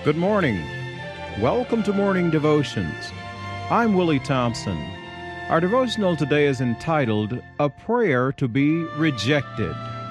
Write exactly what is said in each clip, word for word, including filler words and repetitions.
Good morning. Welcome to Morning Devotions. I'm Willie Thompson. Our devotional today is entitled, A Prayer to be Rejected.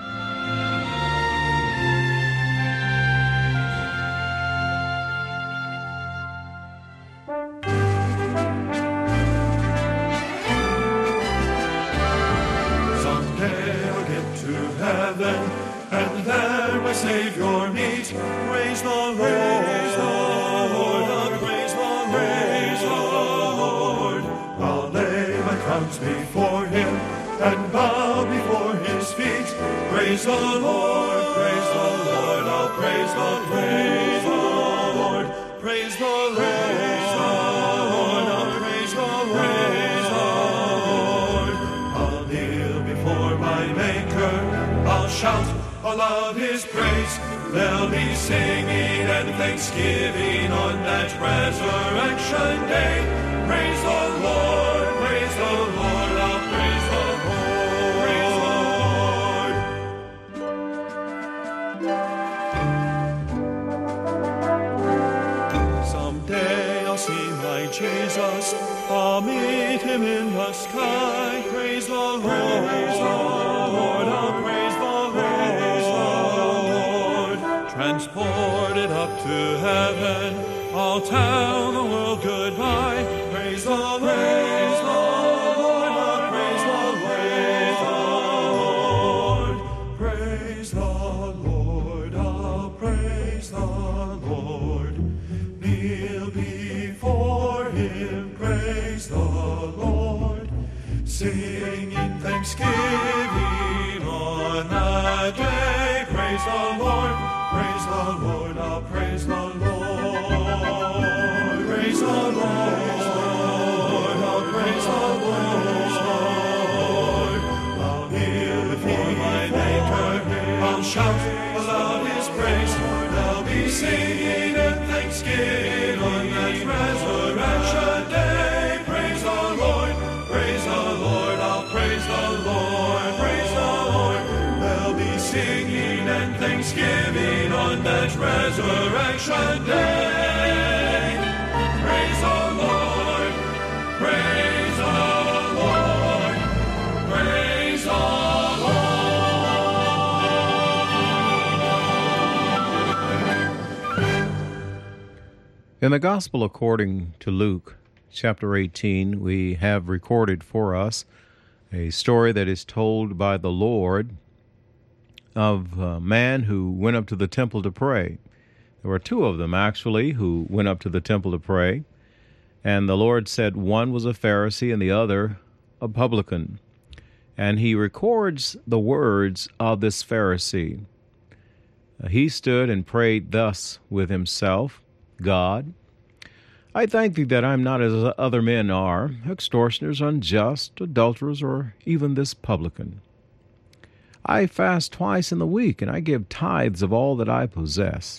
Someday I'll get to heaven, and there my Savior meet. Praise the Lord, praise the Lord, oh, praise the Lord, praise the Lord. I'll lay my crowns before Him and bow before His feet. Praise the Lord, praise the Lord, oh, praise the praise the Lord, praise the Lord, praise the Lord, oh, praise the praise the Lord. I'll kneel before my Maker, I'll shout aloud His praise. There'll be singing and thanksgiving on that resurrection day. Praise the Lord, praise the Lord, I'll praise the Lord. Someday I'll see my Jesus, I'll meet Him in the sky. Praise the Lord, praise the Lord, I'll praise the Lord. Transported up to heaven, I'll tell the world goodbye. Praise the Lord, praise the Lord, oh, praise the Lord, praise the Lord, I'll praise the Lord. Kneel before Him, praise the Lord, singing thanksgiving on that day. Praise the Lord. Praise the Lord, I'll praise the Lord. Praise the Lord, I'll praise the Lord. I'll kneel before my Maker, I'll shout aloud His praise. There'll be singing and thanksgiving on that resurrection day. Praise the Lord, praise the Lord, I'll praise the Lord. Praise the Lord, there'll be singing and thanksgiving on that resurrection day. Praise the Lord, praise the Lord, praise the In the Gospel according to Luke, chapter eighteen, we have recorded for us a story that is told by the Lord of a man who went up to the temple to pray. There were two of them, actually, who went up to the temple to pray. And the Lord said one was a Pharisee and the other a publican. And he records the words of this Pharisee. He stood and prayed thus with himself, God, I thank Thee that I am not as other men are, extortioners, unjust, adulterers, or even this publican. I fast twice in the week, and I give tithes of all that I possess.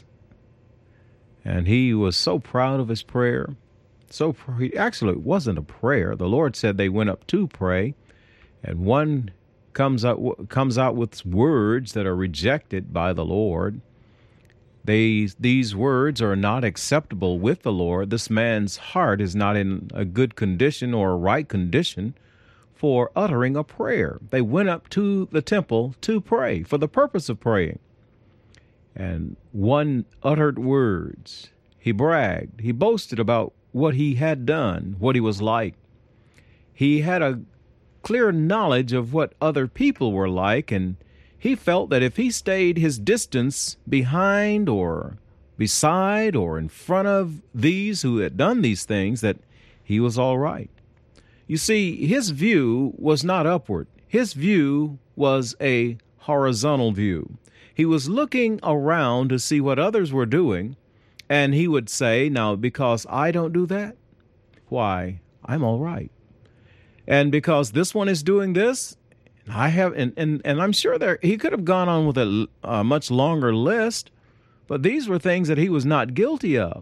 And he was so proud of his prayer. So pr- Actually, it wasn't a prayer. The Lord said they went up to pray, and one comes out comes out with words that are rejected by the Lord. They, these words are not acceptable with the Lord. This man's heart is not in a good condition or a right condition for uttering a prayer. They went up to the temple to pray, for the purpose of praying. And one uttered words. He bragged. He boasted about what he had done, what he was like. He had a clear knowledge of what other people were like, and he felt that if he stayed his distance behind or beside or in front of these who had done these things, that he was all right. You see, his view was not upward. His view was a horizontal view. He was looking around to see what others were doing, and he would say, now, because I don't do that, why, I'm all right. And because this one is doing this, I have, and, and, and I'm sure there he could have gone on with a, a much longer list, but these were things that he was not guilty of.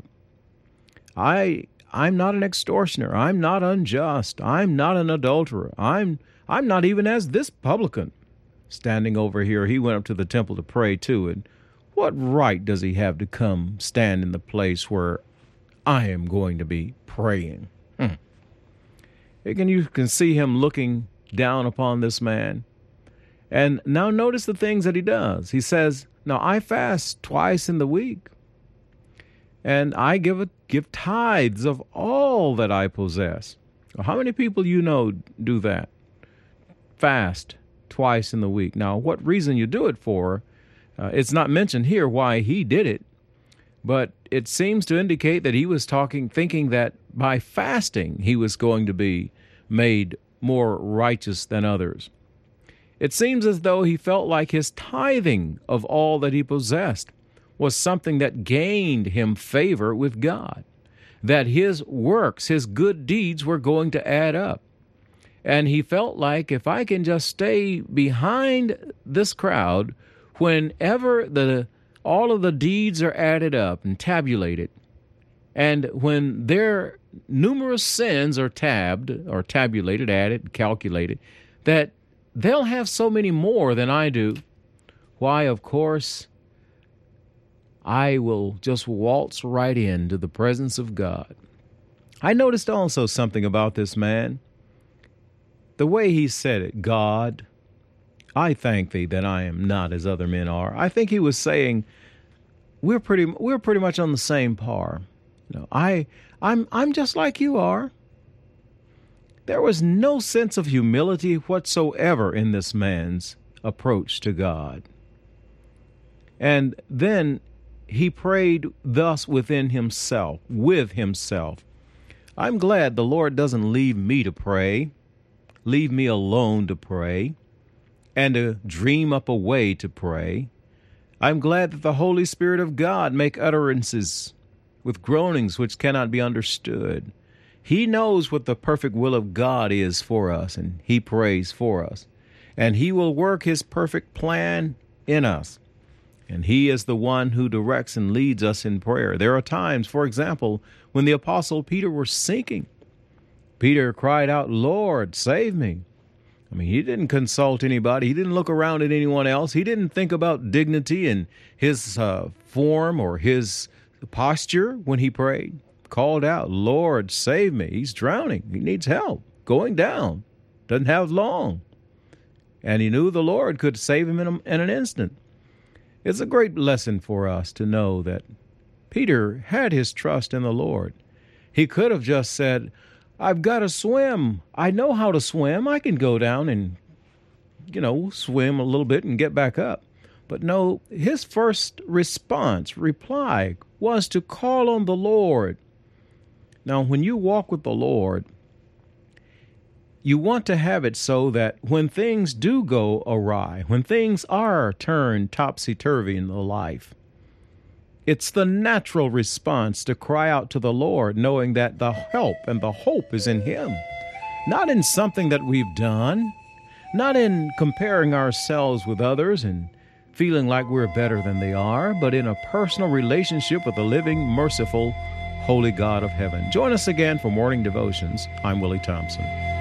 I I'm not an extortioner. I'm not unjust. I'm not an adulterer. I'm I'm not even as this publican. Standing over here, he went up to the temple to pray too. And What right does he have to come stand in the place where I am going to be praying? Hmm. And you can see him looking down upon this man. And now notice the things that he does. He says, now I fast twice in the week, and I give a, give tithes of all that I possess. How many people you know do that? Fast twice in the week. Now, what reason you do it for, uh, it's not mentioned here why he did it, but it seems to indicate that he was talking, thinking that by fasting he was going to be made more righteous than others. It seems as though he felt like his tithing of all that he possessed was something that gained him favor with God, that his works, his good deeds were going to add up. And he felt like, if I can just stay behind this crowd, whenever the all of the deeds are added up and tabulated, and when their numerous sins are tabbed or tabulated, added, calculated, that they'll have so many more than I do. Why, of course, I will just waltz right into the presence of God. I noticed also something about this man. The way he said it, God, I thank thee that I am not as other men are. I think he was saying we're pretty we're pretty much on the same par. You know, I I'm I'm just like you are. There was no sense of humility whatsoever in this man's approach to God. And then he prayed thus within himself, with himself. I'm glad the Lord doesn't leave me to pray, leave me alone to pray, and to dream up a way to pray. I'm glad that the Holy Spirit of God make utterances with groanings which cannot be understood. He knows what the perfect will of God is for us, and he prays for us. And he will work his perfect plan in us. And he is the one who directs and leads us in prayer. There are times, for example, when the Apostle Peter was sinking. Peter cried out, Lord, save me. I mean, he didn't consult anybody. He didn't look around at anyone else. He didn't think about dignity in his uh, form or his posture when he prayed. Called out, Lord, save me. He's drowning. He needs help. Going down. Doesn't have long. And he knew the Lord could save him in, a, in an instant. It's a great lesson for us to know that Peter had his trust in the Lord. He could have just said, I've got to swim. I know how to swim. I can go down and, you know, swim a little bit and get back up. But no, his first response, reply, was to call on the Lord. Now, when you walk with the Lord, you want to have it so that when things do go awry, when things are turned topsy-turvy in the life, it's the natural response to cry out to the Lord, knowing that the help and the hope is in him, not in something that we've done, not in comparing ourselves with others and feeling like we're better than they are, but in a personal relationship with the living, merciful, holy God of heaven. Join us again for Morning Devotions. I'm Willie Thompson.